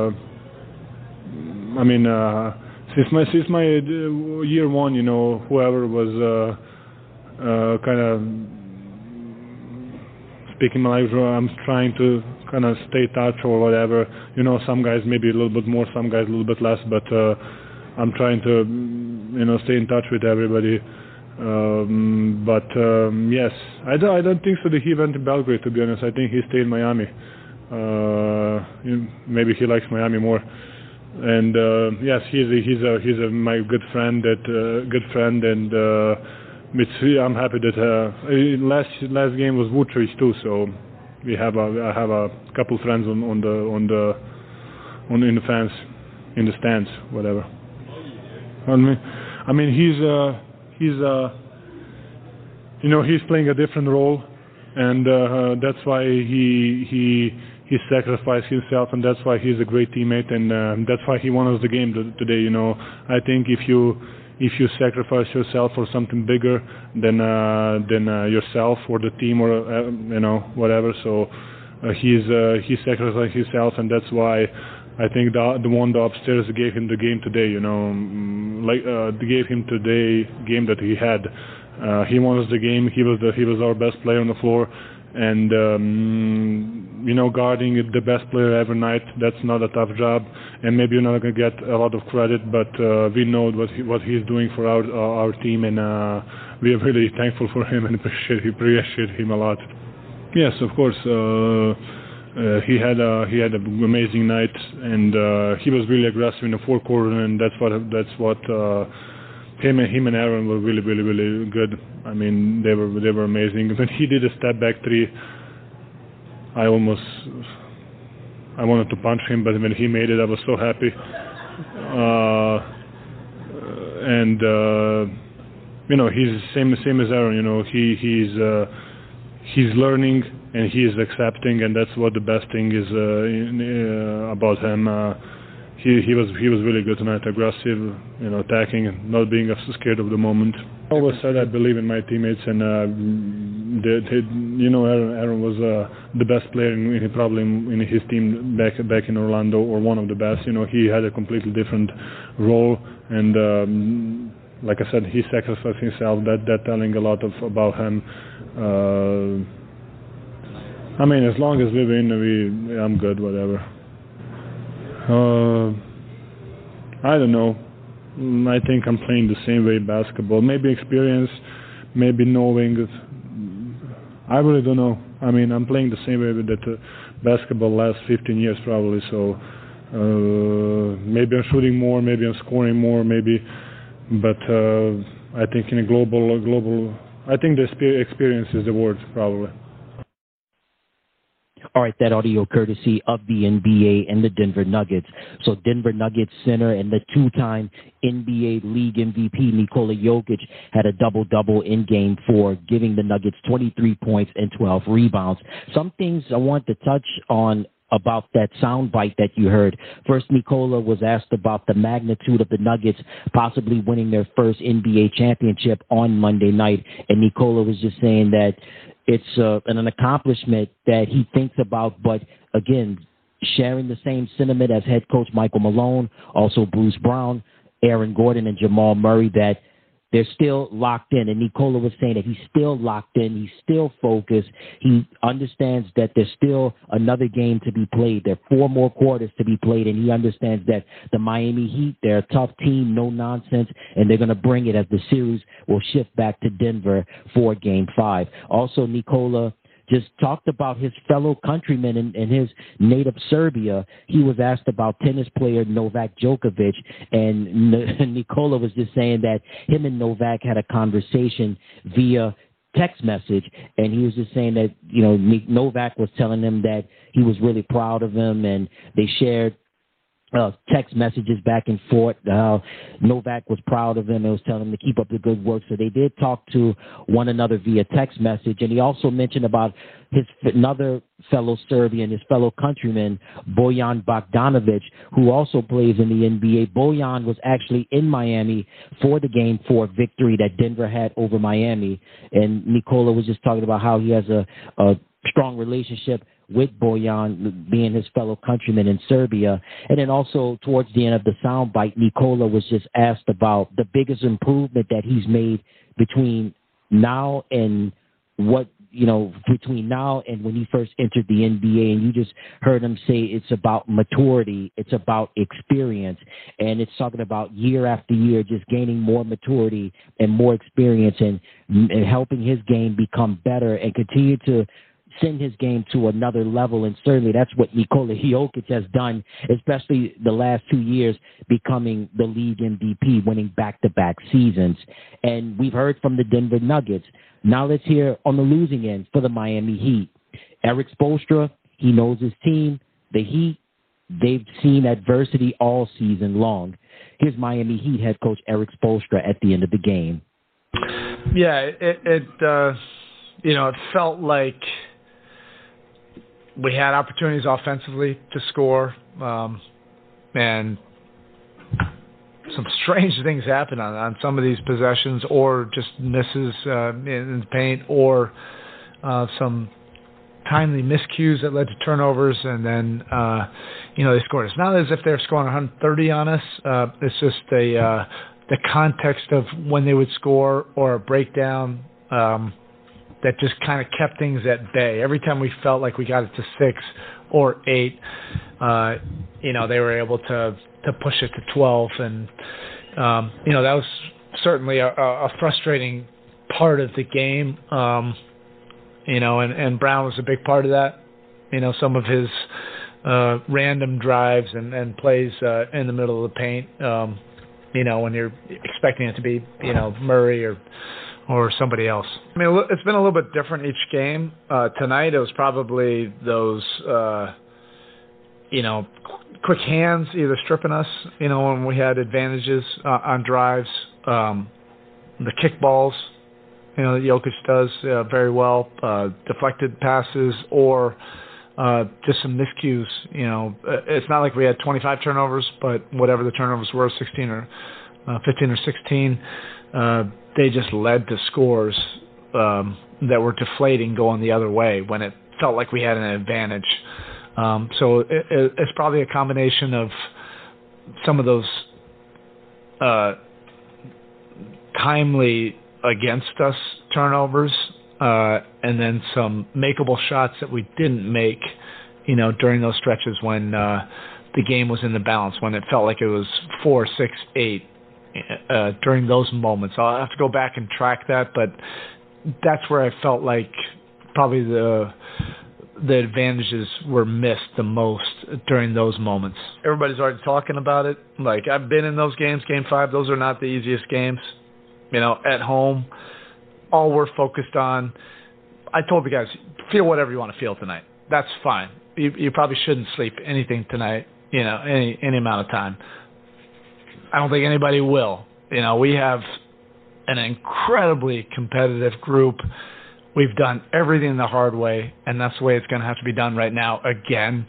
I mean, since my year one, you know, whoever was kind of speaking my life, I'm trying to kind of stay in touch or whatever. You know, some guys maybe a little bit more, some guys a little bit less, but I'm trying to, you know, stay in touch with everybody. Yes, I don't think so that he went to Belgrade, to be honest. I think he stayed in Miami. Maybe he likes Miami more. And yes, he's my good friend, and I'm happy that last game was Vucevic too, so I have a couple friends in the fans, in the stands, whatever. I mean he's you know, he's playing a different role, and that's why he sacrificed himself, and that's why he's a great teammate, and that's why he won us the game today. You know, I think if you sacrifice yourself for something bigger than yourself or the team or you know, whatever, so he sacrificed himself, and that's why I think the one upstairs gave him the game today. You know, they gave him today game that he had. He won us the game. He was our best player on the floor, and you know, guarding the best player every night, that's not a tough job, and maybe you're not going to get a lot of credit, but we know what he's doing for our team, and we are really thankful for him and appreciate him a lot. Yes, of course. He had an amazing night, and he was really aggressive in the fourth quarter, and that's what him and Aaron were really good. I mean, they were amazing. When he did a step back three, I wanted to punch him, but when he made it, I was so happy. And you know, he's same as Aaron. You know, he's learning and he is accepting, and that's what the best thing is about him. He was really good tonight, aggressive, you know, attacking and not being scared of the moment. I always said I believe in my teammates, and Aaron was the best player in his team back in Orlando, or one of the best. He had a completely different role, and like I said, he sacrificed himself. That telling a lot about him. As long as we win, I'm good. Whatever. I don't know. I think I'm playing the same way basketball. Maybe experience, maybe knowing. I really don't know. I'm playing the same way with that basketball last 15 years probably. So maybe I'm shooting more, maybe I'm scoring more, maybe. But I think in a global, I think the experience is the word probably. All right, that audio courtesy of the NBA and the Denver Nuggets. So Denver Nuggets center and the two-time NBA League MVP Nikola Jokic had a double-double in Game 4, giving the Nuggets 23 points and 12 rebounds. Some things I want to touch on about that soundbite that you heard. First, Nikola was asked about the magnitude of the Nuggets possibly winning their first NBA championship on Monday night, and Nikola was just saying that it's an accomplishment that he thinks about, but again, sharing the same sentiment as head coach Michael Malone, also Bruce Brown, Aaron Gordon, and Jamal Murray, that they're still locked in. And Nikola was saying that he's still locked in. He's still focused. He understands that there's still another game to be played. There are 4 more quarters to be played, and he understands that the Miami Heat, they're a tough team, no nonsense, and they're going to bring it as the series will shift back to Denver for Game 5. Also, Nikola just talked about his fellow countrymen in his native Serbia. He was asked about tennis player Novak Djokovic, and Nikola was just saying that him and Novak had a conversation via text message, and he was just saying that, Novak was telling him that he was really proud of him, and they shared text messages back and forth. Novak was proud of him and was telling him to keep up the good work. So they did talk to one another via text message. And he also mentioned about another fellow Serbian, his fellow countryman, Bojan Bogdanovic, who also plays in the NBA. Bojan was actually in Miami for the Game 4 victory that Denver had over Miami. And Nikola was just talking about how he has a strong relationship with Bojan, being his fellow countryman in Serbia. And then also towards the end of the soundbite, Nikola was just asked about the biggest improvement that he's made between now and between now and when he first entered the NBA. And you just heard him say it's about maturity, it's about experience, and it's talking about year after year just gaining more maturity and more experience and helping his game become better and continue to send his game to another level. And certainly that's what Nikola Jokic has done, especially the last 2 years, becoming the league MVP, winning back-to-back seasons. And we've heard from the Denver Nuggets. Now let's hear on the losing end for the Miami Heat. Erik Spoelstra, he knows his team. The Heat, they've seen adversity all season long. Here's Miami Heat head coach Erik Spoelstra at the end of the game. Yeah, it felt like we had opportunities offensively to score, and some strange things happened on some of these possessions, or just misses in the paint, or some timely miscues that led to turnovers, and then they scored. It's not as if they're scoring 130 on us. It's just the context of when they would score or a breakdown that just kind of kept things at bay. Every time we felt like we got it to 6 or 8, they were able to push it to 12. And, that was certainly a frustrating part of the game, and Brown was a big part of that. Some of his random drives and plays in the middle of the paint, when you're expecting it to be, Murray or somebody else. It's been a little bit different each game. Tonight it was probably those, quick hands either stripping us, when we had advantages on drives, the kick balls, that Jokic does very well, deflected passes, or just some miscues. It's not like we had 25 turnovers, but whatever the turnovers were, 16 or 15 or 16, they just led to scores, that were deflating going the other way when it felt like we had an advantage. So it's probably a combination of some of those timely against us turnovers, and then some makeable shots that we didn't make, during those stretches when the game was in the balance, when it felt like it was 4, 6, 8, during those moments. I'll have to go back and track that, but that's where I felt like probably the advantages were missed the most during those moments. Everybody's already talking about it. Like, I've been in those games, Game 5. Those are not the easiest games. At home, all we're focused on, I told the guys, feel whatever you want to feel tonight. That's fine. You probably shouldn't sleep anything tonight, any amount of time. I don't think anybody will. We have an incredibly competitive group. We've done everything the hard way, and that's the way it's going to have to be done right now again.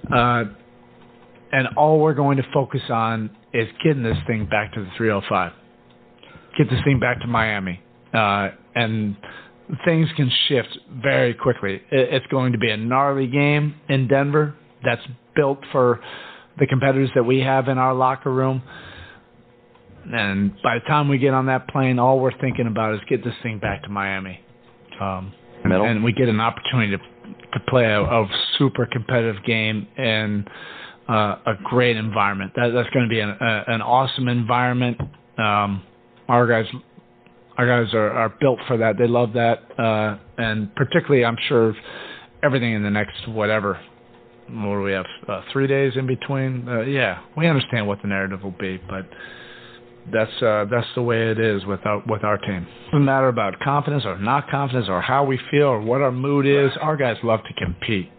And all we're going to focus on is getting this thing back to the 305. Get this thing back to Miami. And things can shift very quickly. It's going to be a gnarly game in Denver that's built for the competitors that we have in our locker room. And by the time we get on that plane, all we're thinking about is get this thing back to Miami. And we get an opportunity to play a super competitive game in a great environment. That's going to be an awesome environment. Our guys are built for that. They love that, and particularly, I'm sure, everything in the next what do we have? 3 days in between. We understand what the narrative will be, but that's the way it is with our team. It doesn't matter about confidence or not confidence or how we feel or what our mood is. Our guys love to compete.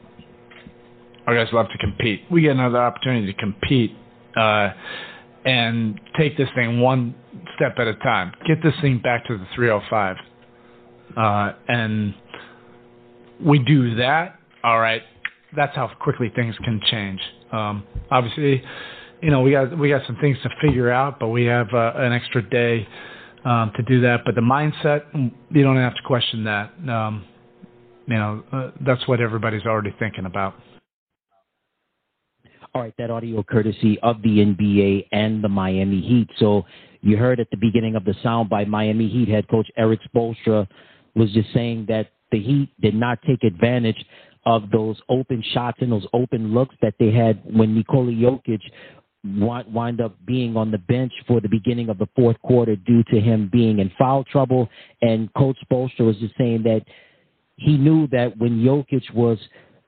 We get another opportunity to compete and take this thing one step at a time. Get this thing back to the 305. And we do that, all right, that's how quickly things can change. Obviously, we got some things to figure out, but we have an extra day to do that. But the mindset, you don't have to question that. That's what everybody's already thinking about. All right, that audio courtesy of the NBA and the Miami Heat. So you heard at the beginning of the sound by Miami Heat head coach Erik Spoelstra was just saying that the Heat did not take advantage of those open shots and those open looks that they had when Nikola Jokic wind up being on the bench for the beginning of the fourth quarter due to him being in foul trouble. And Coach Spoelstra was just saying that he knew that when Jokic was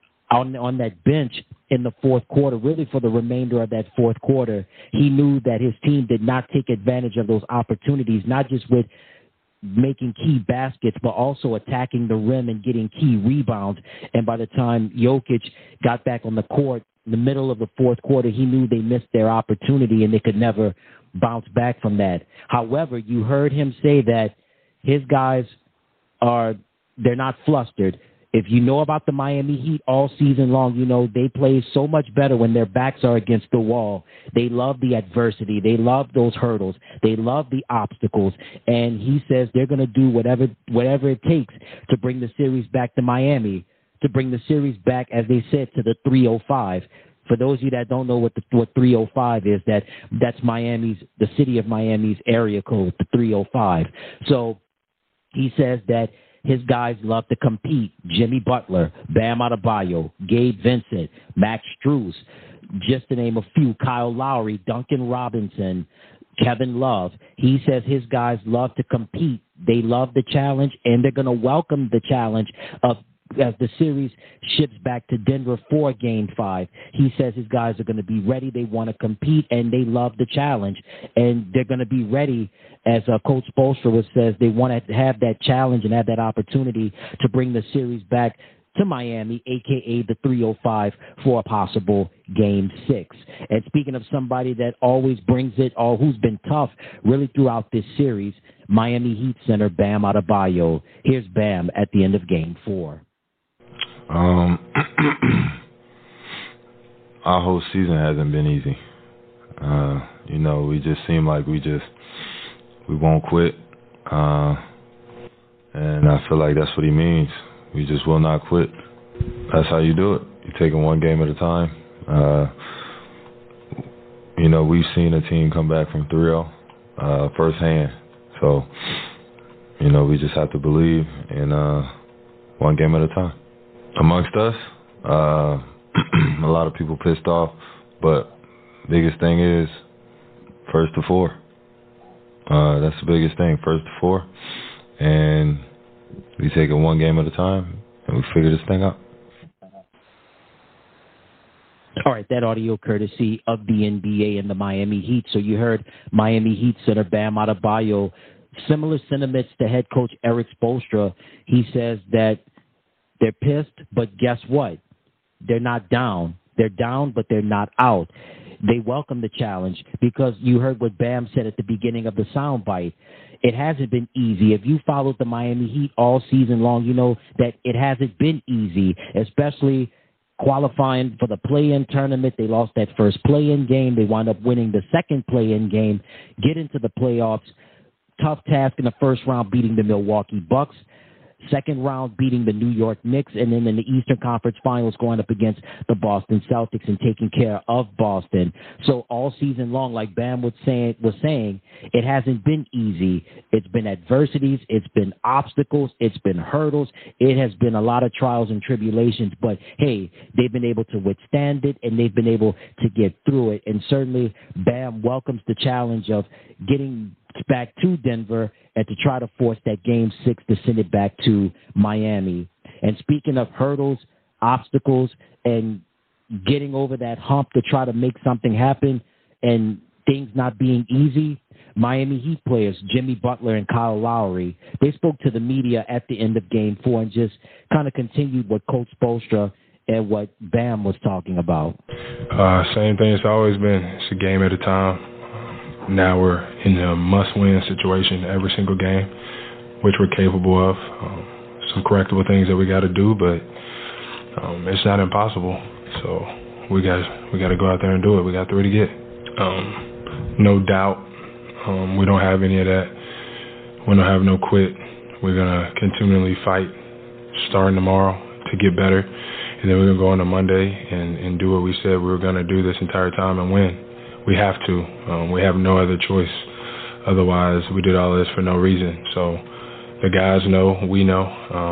on that bench in the fourth quarter, really for the remainder of that fourth quarter, he knew that his team did not take advantage of those opportunities, not just with making key baskets, but also attacking the rim and getting key rebounds. And by the time Jokic got back on the court in the middle of the fourth quarter, he knew they missed their opportunity and they could never bounce back from that. However, you heard him say that his guys they're not flustered. If you know about the Miami Heat all season long, you know they play so much better when their backs are against the wall. They love the adversity. They love those hurdles. They love the obstacles. And he says they're going to do whatever it takes to bring the series back to Miami, to bring the series back, as they said, to the 305. For those of you that don't know what 305 is, that's the city of Miami's area code, the 305. So he says that his guys love to compete. Jimmy Butler, Bam Adebayo, Gabe Vincent, Max Strus, just to name a few, Kyle Lowry, Duncan Robinson, Kevin Love. He says his guys love to compete. They love the challenge, and they're going to welcome the challenge as the series ships back to Denver for Game 5. He says his guys are going to be ready. They want to compete, and they love the challenge. And they're going to be ready, as Coach Spoelstra says, they want to have that challenge and have that opportunity to bring the series back to Miami, a.k.a. the 305, for a possible Game 6. And speaking of somebody that always brings it, or who's been tough really throughout this series, Miami Heat center Bam Adebayo. Here's Bam at the end of Game 4. Our whole season hasn't been easy. We just seem like we won't quit. And I feel like that's what he means. We just will not quit. That's how you do it. You take it one game at a time. You know, we've seen a team come back from 3-0 firsthand. So, you know, we just have to believe in one game at a time. Amongst us, a lot of people pissed off, but biggest thing is first to 4. That's the biggest thing, first to 4. And we take it one game at a time, and we figure this thing out. All right, that audio courtesy of the NBA and the Miami Heat. So you heard Miami Heat center Bam Adebayo, similar sentiments to head coach Erik Spoelstra. He says that they're pissed, but guess what? They're not down. They're down, but they're not out. They welcome the challenge because you heard what Bam said at the beginning of the soundbite. It hasn't been easy. If you followed the Miami Heat all season long, you know that it hasn't been easy, especially qualifying for the play-in tournament. They lost that first play-in game. They wound up winning the second play-in game, get into the playoffs. Tough task in the first round, beating the Milwaukee Bucks. Second round, beating the New York Knicks, and then in the Eastern Conference Finals, going up against the Boston Celtics and taking care of Boston. So all season long, like Bam was saying, it hasn't been easy. It's been adversities, it's been obstacles, it's been hurdles. It has been a lot of trials and tribulations, but hey, they've been able to withstand it, and they've been able to get through it. And certainly, Bam welcomes the challenge of getting back to Denver and to try to force that Game 6 to send it back to Miami. And speaking of hurdles, obstacles, and getting over that hump to try to make something happen and things not being easy, Miami Heat players Jimmy Butler and Kyle Lowry, they spoke to the media at the end of Game 4 and just kind of continued what Coach Spoelstra and what Bam was talking about. Same thing it's always been. It's a game at a time. Now we're in a must-win situation every single game, which we're capable of. Some correctable things that we got to do, but it's not impossible. So we got to go out there and do it. We got 3 to get. No doubt, we don't have any of that. We don't have no quit. We're gonna continually fight, starting tomorrow, to get better, and then we're gonna go on to Monday and do what we said we were gonna do this entire time and win. We have to. We have no other choice. Otherwise, we did all this for no reason. So the guys know, we know.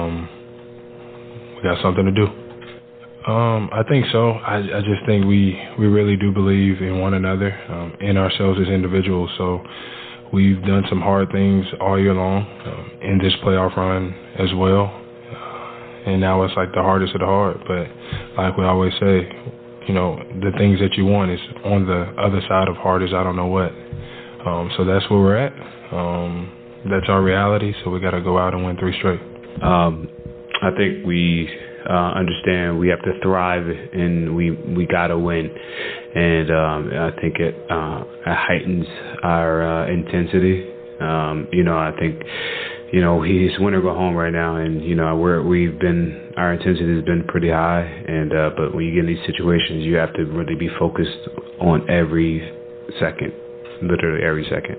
We got something to do. I think so. I just think we really do believe in one another, in ourselves as individuals. So we've done some hard things all year long in this playoff run as well. And now it's like the hardest of the hard. But like we always say, you know, the things that you want is on the other side of hard as I don't know what. So that's where we're at. That's our reality. So we got to go out and win 3 straight. I think we understand we have to thrive and we got to win. And I think it heightens our intensity. I think, he's win or go home right now, and our intensity has been pretty high, and but when you get in these situations, you have to really be focused on every second, literally every second.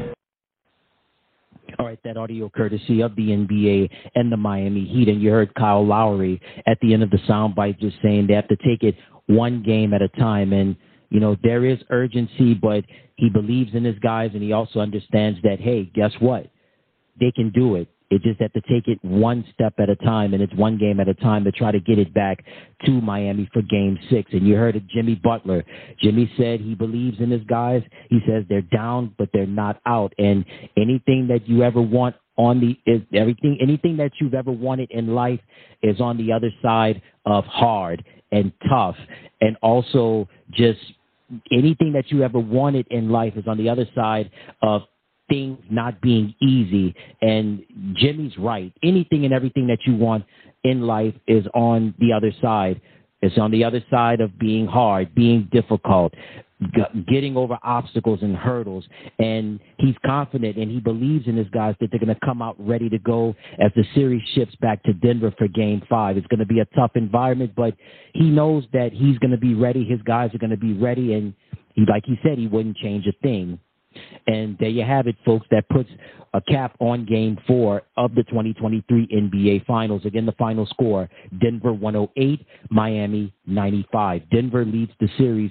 All right, that audio courtesy of the NBA and the Miami Heat, and you heard Kyle Lowry at the end of the soundbite just saying they have to take it one game at a time, and there is urgency, but he believes in his guys, and he also understands that, hey, guess what? They can do it. It just have to take it one step at a time, and it's one game at a time to try to get it back to Miami for Game 6. And you heard it, Jimmy Butler. Jimmy said he believes in his guys. He says they're down, but they're not out. And anything that you ever want anything that you've ever wanted in life is on the other side of hard and tough, and also just anything that you ever wanted in life is on the other side of things not being easy. And Jimmy's right. Anything and everything that you want in life is on the other side. It's on the other side of being hard, being difficult, getting over obstacles and hurdles. And he's confident and he believes in his guys that they're going to come out ready to go as the series shifts back to Denver for Game 5. It's going to be a tough environment, but he knows that he's going to be ready. His guys are going to be ready. And like he said, he wouldn't change a thing. And there you have it, folks. That puts a cap on Game 4 of the 2023 NBA Finals. Again, the final score, Denver 108, Miami 95. Denver leads the series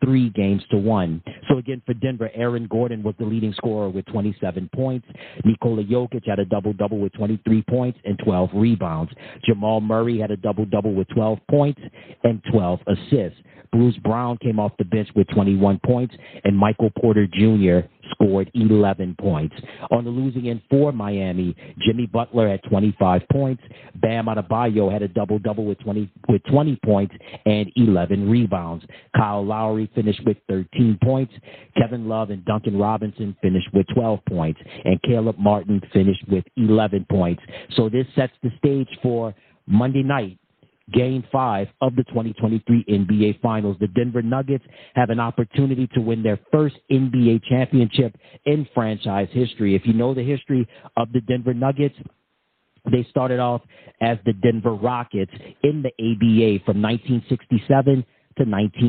3-1. So again, for Denver, Aaron Gordon was the leading scorer with 27 points. Nikola Jokic had a double-double with 23 points and 12 rebounds. Jamal Murray had a double-double with 12 points and 12 assists. Bruce Brown came off the bench with 21 points, and Michael Porter Jr. scored 11 points. On the losing end for Miami, Jimmy Butler had 25 points. Bam Adebayo had a double-double with 20 points and 11 rebounds. Kyle Lowry finished with 13 points. Kevin Love and Duncan Robinson finished with 12 points, and Caleb Martin finished with 11 points. So this sets the stage for Monday night, Game 5 of the 2023 NBA Finals. The Denver Nuggets have an opportunity to win their first NBA championship in franchise history. If you know the history of the Denver Nuggets, they started off as the Denver Rockets in the ABA from 1967 to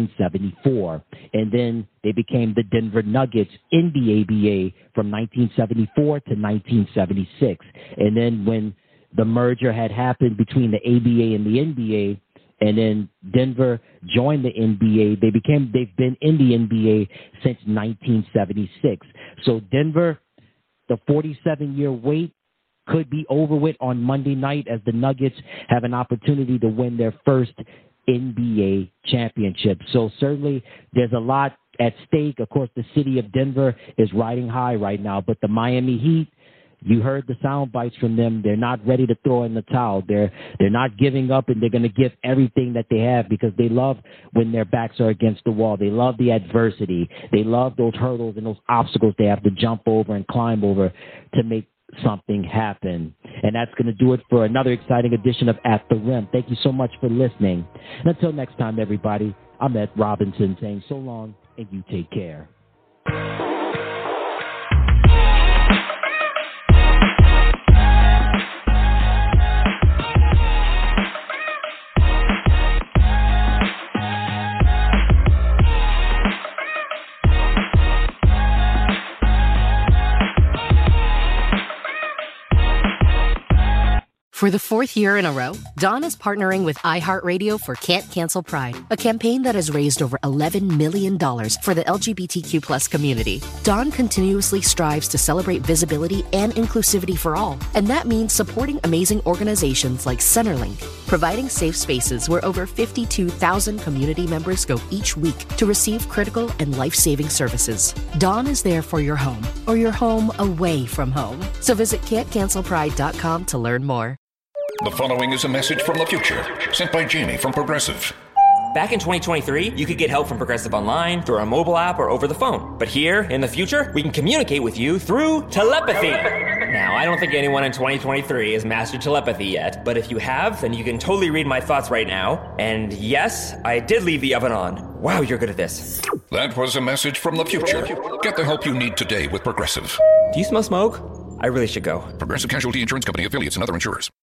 1974. And then they became the Denver Nuggets in the ABA from 1974 to 1976. And then when the merger had happened between the ABA and the NBA, and then Denver joined the NBA. They've been in the NBA since 1976. So Denver, the 47-year wait could be over with on Monday night as the Nuggets have an opportunity to win their first NBA championship. So certainly there's a lot at stake. Of course, the city of Denver is riding high right now, but the Miami Heat, you heard the sound bites from them. They're not ready to throw in the towel. They're not giving up, and they're going to give everything that they have because they love when their backs are against the wall. They love the adversity. They love those hurdles and those obstacles they have to jump over and climb over to make something happen. And that's going to do it for another exciting edition of At the Rim. Thank you so much for listening. And until next time, everybody, I'm Ed Robinson saying so long, and you take care. For the fourth year in a row, Dawn is partnering with iHeartRadio for Can't Cancel Pride, a campaign that has raised over $11 million for the LGBTQ+ community. Dawn continuously strives to celebrate visibility and inclusivity for all, and that means supporting amazing organizations like Centerlink, providing safe spaces where over 52,000 community members go each week to receive critical and life-saving services. Dawn is there for your home, or your home away from home. So visit can'tcancelpride.com to learn more. The following is a message from the future, sent by Jamie from Progressive. Back in 2023, you could get help from Progressive online, through our mobile app, or over the phone. But here, in the future, we can communicate with you through telepathy. Now, I don't think anyone in 2023 has mastered telepathy yet, but if you have, then you can totally read my thoughts right now. And yes, I did leave the oven on. Wow, you're good at this. That was a message from the future. Get the help you need today with Progressive. Do you smell smoke? I really should go. Progressive Casualty Insurance Company, affiliates, and other insurers.